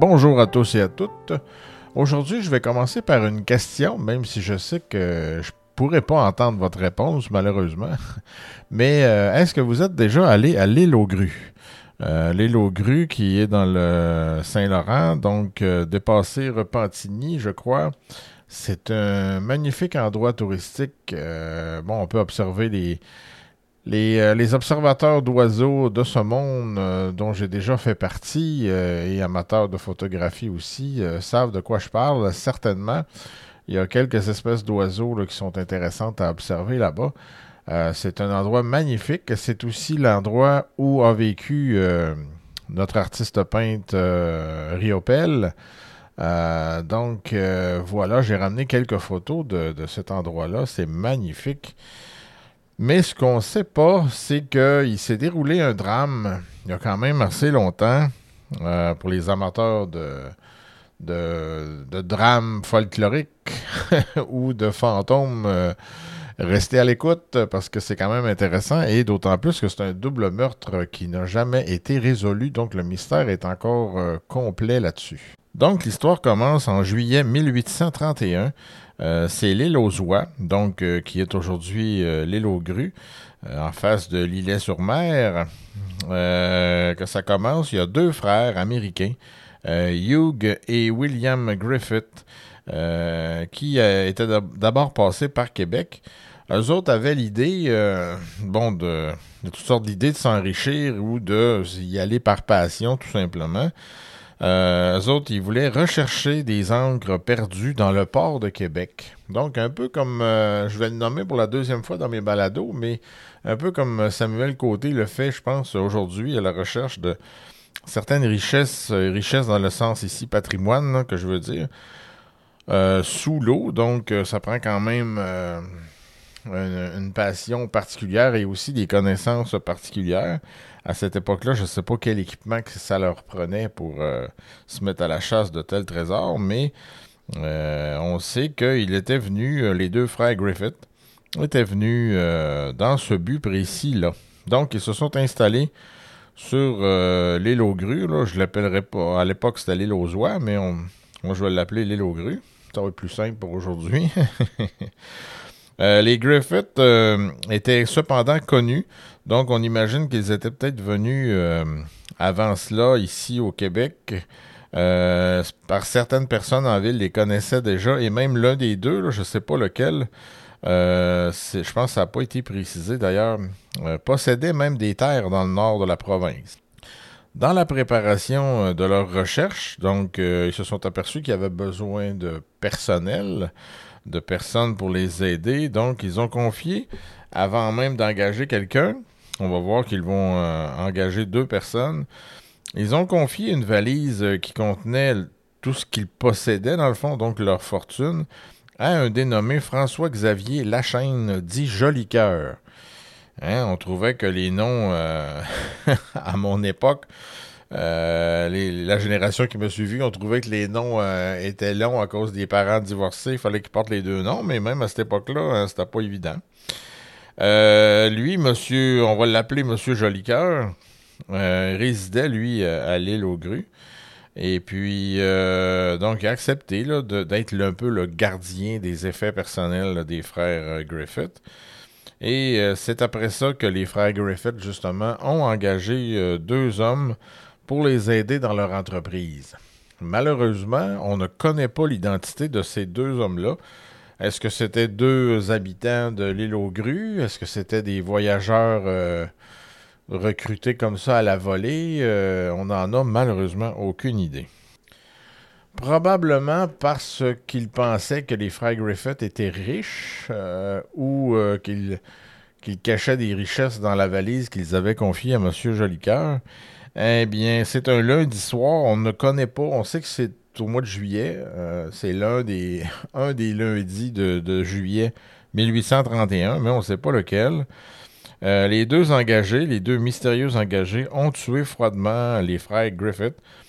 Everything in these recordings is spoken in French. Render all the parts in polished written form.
Bonjour à tous et à toutes. Aujourd'hui, je vais commencer par une question, même si je sais que je pourrais pas entendre votre réponse, malheureusement. Mais est-ce que vous êtes déjà allé à l'île aux Grues? L'île aux Grues qui est dans le Saint-Laurent, donc dépassé Repentigny, je crois. C'est un magnifique endroit touristique. On peut observer les observateurs d'oiseaux de ce monde dont j'ai déjà fait partie et amateurs de photographie aussi savent de quoi je parle, certainement. Il y a quelques espèces d'oiseaux là, qui sont intéressantes à observer là-bas. C'est un endroit magnifique. C'est aussi l'endroit où a vécu notre artiste peintre Riopelle. Voilà, j'ai ramené quelques photos de cet endroit-là. C'est magnifique. Mais ce qu'on ne sait pas, c'est qu'il s'est déroulé un drame il y a quand même assez longtemps pour les amateurs de drames folkloriques ou de fantômes. Restez à l'écoute parce que c'est quand même intéressant et d'autant plus que c'est un double meurtre qui n'a jamais été résolu, donc le mystère est encore complet là-dessus. Donc l'histoire commence en juillet 1831. C'est l'île aux Oies, donc qui est aujourd'hui l'île aux Grues, en face de l'Îlet-sur-Mer. Que ça commence, il y a deux frères américains, Hugh et William Griffith, qui étaient d'abord passés par Québec. Eux autres avaient l'idée, de toutes sortes d'idées de s'enrichir ou de y aller par passion, tout simplement. Eux autres, ils voulaient rechercher des encres perdues dans le port de Québec. Donc, un peu comme, je vais le nommer pour la deuxième fois dans mes balados, mais un peu comme Samuel Côté le fait, je pense, aujourd'hui, à la recherche de certaines richesses dans le sens ici patrimoine, là, que je veux dire, sous l'eau. Donc, ça prend quand même une passion particulière et aussi des connaissances particulières. À cette époque-là, je ne sais pas quel équipement que ça leur prenait pour se mettre à la chasse de tels trésors, mais on sait qu'il était venu, les deux frères Griffith étaient venus dans ce but précis-là. Donc, ils se sont installés sur l'île aux Grues. Là, je l'appellerais pas, à l'époque c'était l'île aux Oies, mais moi je vais l'appeler l'île aux Grues. Ça va être plus simple pour aujourd'hui. Les Griffith étaient cependant connus, donc on imagine qu'ils étaient peut-être venus avant cela ici au Québec. Par certaines personnes en ville les connaissaient déjà, et même l'un des deux, là, je ne sais pas lequel, je pense que ça n'a pas été précisé d'ailleurs, possédait même des terres dans le nord de la province. Dans la préparation de leurs recherches, donc ils se sont aperçus qu'il y avait besoin de personnel, de personnes pour les aider. Donc, ils ont confié, avant même d'engager quelqu'un, on va voir qu'ils vont engager deux personnes, ils ont confié une valise qui contenait tout ce qu'ils possédaient, dans le fond, donc leur fortune, à un dénommé François-Xavier Lachaine, dit Jolicoeur. Hein, on trouvait que les noms, à mon époque, la génération qui m'a suivi, on trouvait que les noms étaient longs à cause des parents divorcés. Il fallait qu'ils portent les deux noms, mais même à cette époque-là, c'était pas évident. Lui, monsieur, on va l'appeler monsieur Jolicoeur, résidait, lui, à l'île aux Grues. Et puis, donc, il a accepté là, d'être un peu le gardien des effets personnels là, des frères Griffith. Et c'est après ça que les frères Griffith, justement, ont engagé deux hommes pour les aider dans leur entreprise. Malheureusement, on ne connaît pas l'identité de ces deux hommes-là. Est-ce que c'était deux habitants de l'île aux Grues? Est-ce que c'était des voyageurs recrutés comme ça à la volée? On n'en a malheureusement aucune idée. Probablement parce qu'ils pensaient que les frères Griffith étaient riches ou qu'ils cachaient des richesses dans la valise qu'ils avaient confiée à M. Jolicoeur. Eh bien, c'est un lundi soir, on ne connaît pas, on sait que c'est au mois de juillet, c'est un des lundis de juillet 1831, mais on ne sait pas lequel. Les deux mystérieux engagés, ont tué froidement les frères Griffith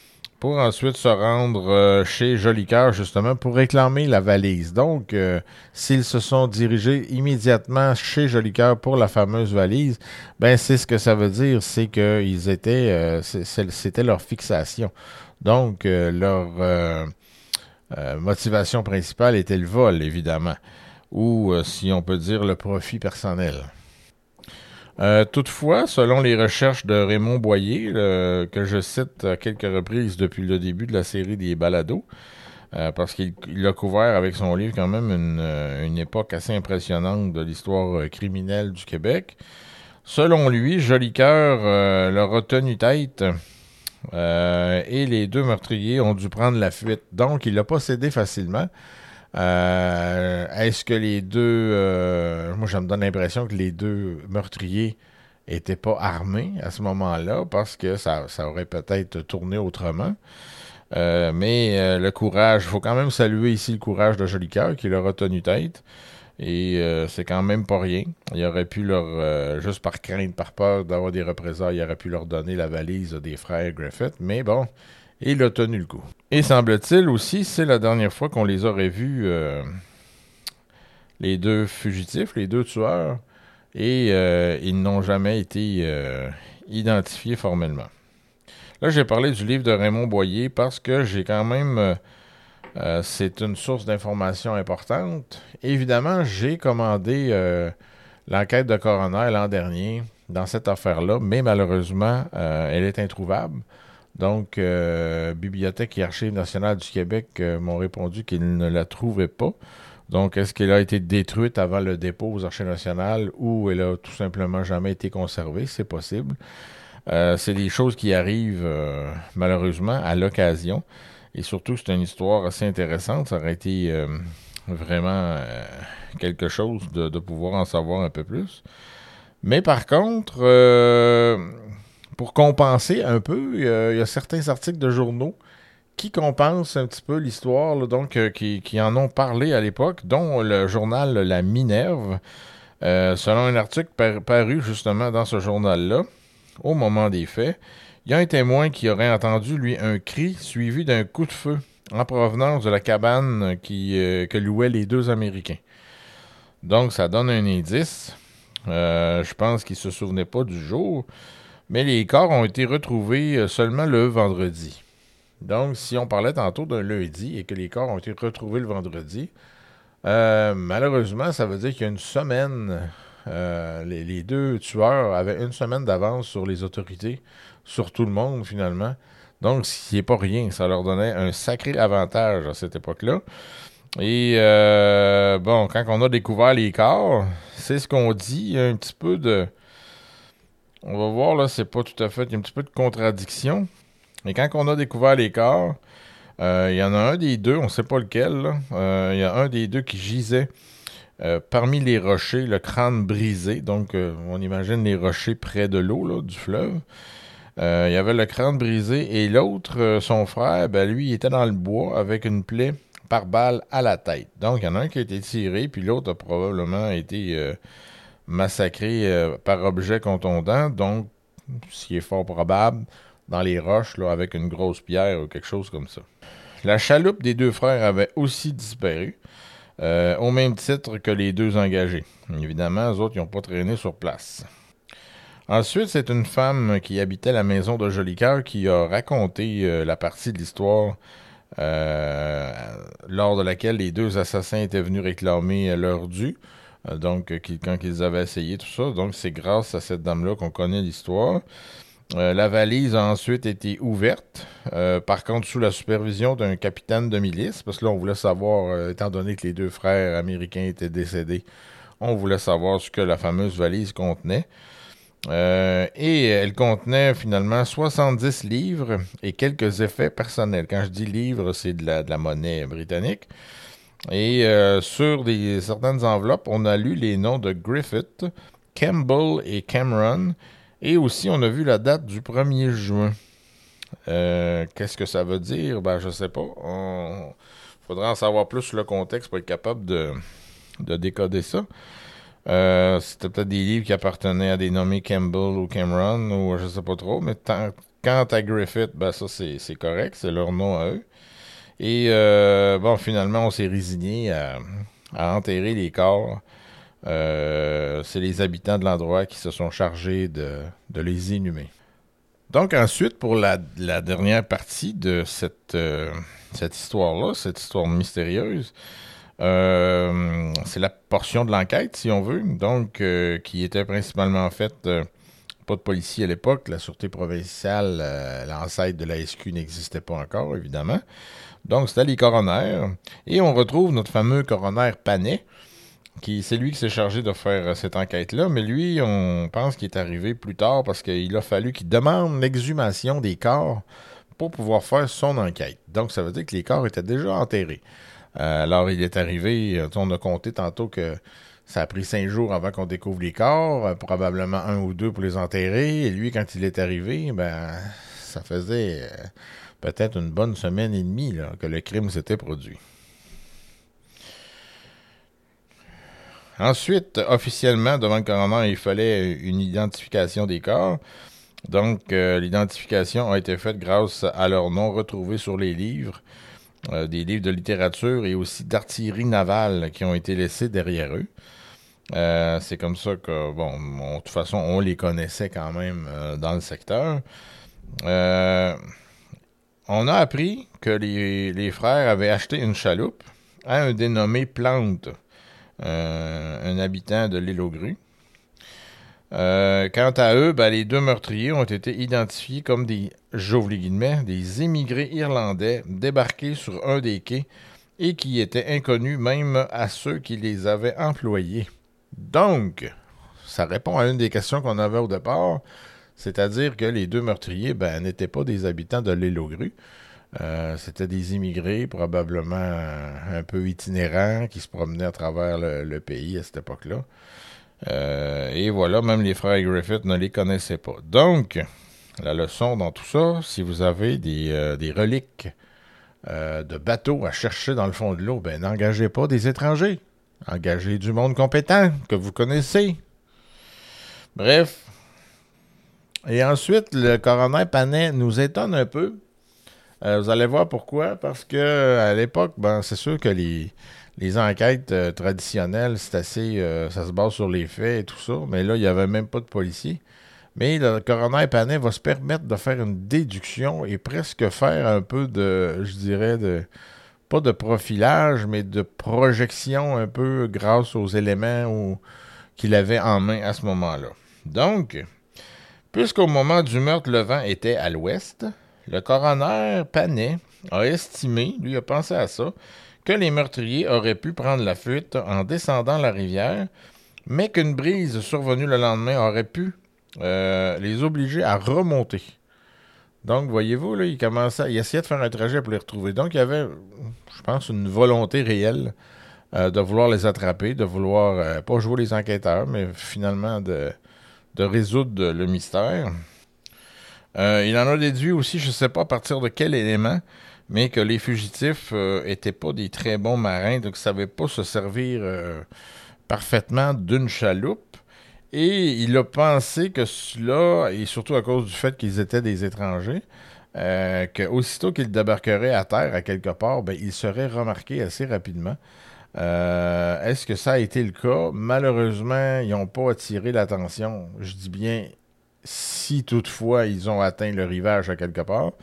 pour ensuite se rendre chez Jolicoeur, justement, pour réclamer la valise. Donc, s'ils se sont dirigés immédiatement chez Jolicoeur pour la fameuse valise, ben c'est ce que ça veut dire, c'est qu'ils étaient, c'était leur fixation. Donc, leur motivation principale était le vol, évidemment, ou, si on peut dire, le profit personnel. Toutefois, selon les recherches de Raymond Boyer, que je cite à quelques reprises depuis le début de la série des balados, parce qu'il a couvert avec son livre quand même une époque assez impressionnante de l'histoire criminelle du Québec. Selon lui, Jolicoeur leur a tenu tête et les deux meurtriers ont dû prendre la fuite. Donc, il n'a pas cédé facilement. Est-ce que les deux... moi, ça me donne l'impression que les deux meurtriers étaient pas armés à ce moment-là parce que ça aurait peut-être tourné autrement. Mais le courage, il faut quand même saluer ici le courage de Jolicoeur qui leur a tenu tête. Et c'est quand même pas rien. Il aurait pu leur, juste par crainte, par peur d'avoir des représailles, il aurait pu leur donner la valise des frères Griffith. Mais bon, il a tenu le coup. Et semble-t-il aussi, c'est la dernière fois qu'on les aurait vus, les deux fugitifs, les deux tueurs, et ils n'ont jamais été identifiés formellement. Là, j'ai parlé du livre de Raymond Boyer parce que j'ai quand même... c'est une source d'information importante. Évidemment, j'ai commandé l'enquête de coroner l'an dernier dans cette affaire-là, mais malheureusement, elle est introuvable. Donc, Bibliothèque et Archives nationales du Québec m'ont répondu qu'ils ne la trouvaient pas. Donc, est-ce qu'elle a été détruite avant le dépôt aux Archives nationales ou elle a tout simplement jamais été conservée? C'est possible. C'est des choses qui arrivent malheureusement à l'occasion. Et surtout, c'est une histoire assez intéressante. Ça aurait été vraiment quelque chose de pouvoir en savoir un peu plus. Mais par contre, pour compenser un peu, il y a certains articles de journaux qui compensent un petit peu l'histoire, là, donc qui en ont parlé à l'époque, dont le journal La Minerve, selon un article paru justement dans ce journal-là, au moment des faits. Il y a un témoin qui aurait entendu, lui, un cri suivi d'un coup de feu en provenance de la cabane que louaient les deux Américains. Donc, ça donne un indice. Je pense qu'ils ne se souvenaient pas du jour, mais les corps ont été retrouvés seulement le vendredi. Donc, si on parlait tantôt d'un lundi et que les corps ont été retrouvés le vendredi, malheureusement, ça veut dire qu'il y a une semaine, les deux tueurs avaient une semaine d'avance sur les autorités, sur tout le monde finalement. Donc, ce n'est pas rien. Ça leur donnait un sacré avantage à cette époque-là. Et bon, quand on a découvert les corps, c'est ce qu'on dit. Il y a un petit peu de... On va voir, là, c'est pas tout à fait... Il y a un petit peu de contradiction. Mais quand on a découvert les corps, il y en a un des deux, on ne sait pas lequel, là. Il y a un des deux qui gisait parmi les rochers, le crâne brisé. Donc, on imagine les rochers près de l'eau, là, du fleuve. Il y avait le crâne brisé et l'autre, son frère, ben lui, il était dans le bois avec une plaie par balle à la tête. Donc, il y en a un qui a été tiré, puis l'autre a probablement été massacré par objet contondant. Donc, ce qui est fort probable, dans les roches, là, avec une grosse pierre ou quelque chose comme ça. La chaloupe des deux frères avait aussi disparu, au même titre que les deux engagés. Évidemment, eux autres, ils n'ont pas traîné sur place. Ensuite, c'est une femme qui habitait la maison de Jolicoeur qui a raconté la partie de l'histoire lors de laquelle les deux assassins étaient venus réclamer leur dû. Donc, quand ils avaient essayé tout ça. Donc, c'est grâce à cette dame-là qu'on connaît l'histoire. La valise a ensuite été ouverte, par contre sous la supervision d'un capitaine de milice, parce que là, on voulait savoir, étant donné que les deux frères américains étaient décédés, on voulait savoir ce que la fameuse valise contenait. Et elle contenait finalement 70 livres et quelques effets personnels. Quand je dis livres, c'est de la monnaie britannique. Et sur certaines enveloppes, on a lu les noms de Griffith, Campbell et Cameron. Et aussi, on a vu la date du 1er juin. Qu'est-ce que ça veut dire? Ben, je sais pas. Faudrait en savoir plus sur le contexte pour être capable de décoder ça. C'était peut-être des livres qui appartenaient à des nommés Campbell ou Cameron, ou je sais pas trop, mais quant à Griffith, ben ça c'est correct, c'est leur nom à eux. Et bon, finalement, on s'est résigné à enterrer les corps. C'est les habitants de l'endroit qui se sont chargés de les inhumer. Donc ensuite, pour la dernière partie de cette histoire-là, cette histoire mystérieuse, c'est la portion de l'enquête, si on veut, donc qui était principalement faite, pas de policiers à l'époque, la sûreté provinciale, l'ancêtre de la SQ n'existait pas encore, évidemment. Donc c'était les coronaires, et on retrouve notre fameux coroner Panet, c'est lui qui s'est chargé de faire cette enquête-là, mais lui, on pense qu'il est arrivé plus tard parce qu'il a fallu qu'il demande l'exhumation des corps pour pouvoir faire son enquête. Donc, ça veut dire que les corps étaient déjà enterrés. Alors, il est arrivé, on a compté tantôt que ça a pris 5 jours avant qu'on découvre les corps, probablement 1 ou 2 pour les enterrer. Et lui, quand il est arrivé, ben, ça faisait peut-être une bonne semaine et demie là, que le crime s'était produit. Ensuite, officiellement, devant le coroner, il fallait une identification des corps. Donc, l'identification a été faite grâce à leur nom retrouvé sur les livres, des livres de littérature et aussi d'artillerie navale qui ont été laissés derrière eux. C'est comme ça que, bon, de toute façon, on les connaissait quand même dans le secteur. Euh, on a appris que les frères avaient acheté une chaloupe à un dénommé Plante, un habitant de l'île aux Grues. Quant à eux, ben, les 2 meurtriers ont été identifiés comme j'ouvre les guillemets, des émigrés irlandais débarqués sur un des quais et qui étaient inconnus même à ceux qui les avaient employés. Donc, ça répond à une des questions qu'on avait au départ, c'est-à-dire que les 2 meurtriers n'étaient pas des habitants de l'île aux Grues. C'était des immigrés, probablement un peu itinérants, qui se promenaient à travers le pays à cette époque-là. Et voilà, même les frères Griffith ne les connaissaient pas. Donc, la leçon dans tout ça, si vous avez des reliques de bateaux à chercher dans le fond de l'eau, n'engagez pas des étrangers. Engagez du monde compétent que vous connaissez. Bref. Et ensuite, le coroner Panet nous étonne un peu. Vous allez voir pourquoi. Parce que à l'époque, c'est sûr que les enquêtes traditionnelles, c'est assez, ça se base sur les faits et tout ça. Mais là, il n'y avait même pas de policiers. Mais le coroner Panet va se permettre de faire une déduction et presque faire un peu je dirais, pas de profilage, mais de projection un peu grâce aux éléments qu'il avait en main à ce moment-là. Donc, puisqu'au moment du meurtre, le vent était à l'ouest, le coroner Panet a estimé, lui a pensé à ça, que les meurtriers auraient pu prendre la fuite en descendant la rivière, mais qu'une brise survenue le lendemain aurait pu les obliger à remonter. Donc, voyez-vous, là, il essayait de faire un trajet pour les retrouver. Donc, il y avait, je pense, une volonté réelle de vouloir les attraper, de vouloir, pas jouer les enquêteurs, mais finalement de résoudre le mystère. Il en a déduit aussi, je ne sais pas à partir de quel élément, mais que les fugitifs étaient pas des très bons marins, donc ne savaient pas se servir parfaitement d'une chaloupe. Et il a pensé que cela, et surtout à cause du fait qu'ils étaient des étrangers, qu'aussitôt qu'ils débarqueraient à terre à quelque part, ils seraient remarqués assez rapidement. Est-ce que ça a été le cas? Malheureusement, ils n'ont pas attiré l'attention. Je dis bien si toutefois ils ont atteint le rivage à quelque part.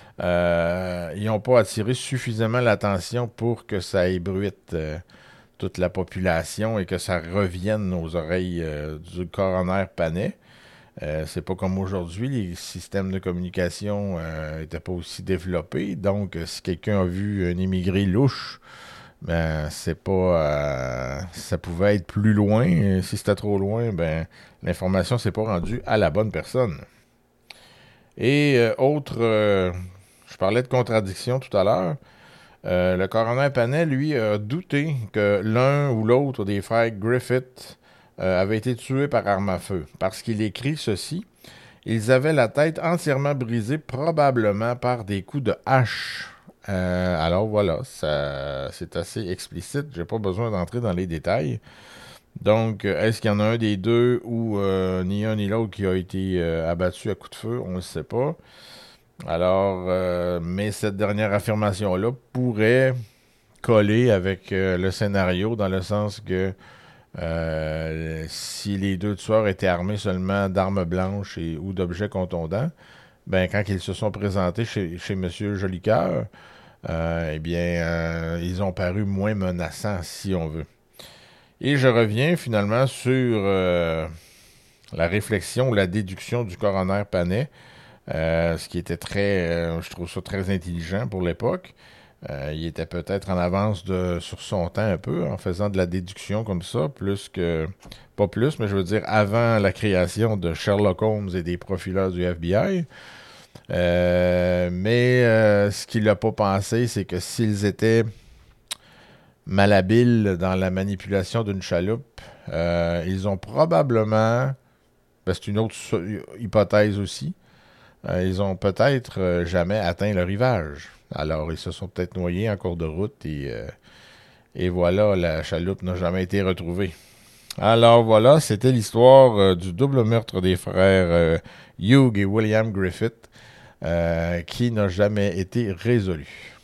Ils n'ont pas attiré suffisamment l'attention pour que ça ébruite toute la population et que ça revienne aux oreilles du coroner Panet. C'est pas comme aujourd'hui, les systèmes de communication n'étaient pas aussi développés. Donc, si quelqu'un a vu un immigré louche, c'est pas. Ça pouvait être plus loin. Si c'était trop loin, l'information s'est pas rendue à la bonne personne. Et je parlais de contradiction tout à l'heure. Le coroner Panet, lui, a douté que l'un ou l'autre des frères Griffith avait été tué par arme à feu. Parce qu'il écrit ceci. Ils avaient la tête entièrement brisée, probablement par des coups de hache. Alors voilà, c'est assez explicite. J'ai pas besoin d'entrer dans les détails. Donc, est-ce qu'il y en a un des deux ou ni un ni l'autre qui a été abattu à coup de feu? On ne le sait pas. Alors, mais cette dernière affirmation-là pourrait coller avec le scénario dans le sens que si les deux tueurs étaient armés seulement d'armes blanches ou d'objets contondants, ben quand ils se sont présentés chez M. Jolicoeur, eh bien, ils ont paru moins menaçants, si on veut. Et je reviens finalement sur la réflexion ou la déduction du coroner Panet, ce qui était je trouve ça très intelligent pour l'époque. Il était peut-être en avance sur son temps un peu, en faisant de la déduction comme ça, pas plus, mais je veux dire avant la création de Sherlock Holmes et des profileurs du FBI. Mais ce qu'il n'a pas pensé, c'est que s'ils étaient malhabiles dans la manipulation d'une chaloupe, ils ont probablement, ben, c'est une autre hypothèse aussi, ils ont peut-être jamais atteint le rivage. Alors, ils se sont peut-être noyés en cours de route et voilà, la chaloupe n'a jamais été retrouvée. Alors voilà, c'était l'histoire du double meurtre des frères Hugh et William Griffith qui n'a jamais été résolu.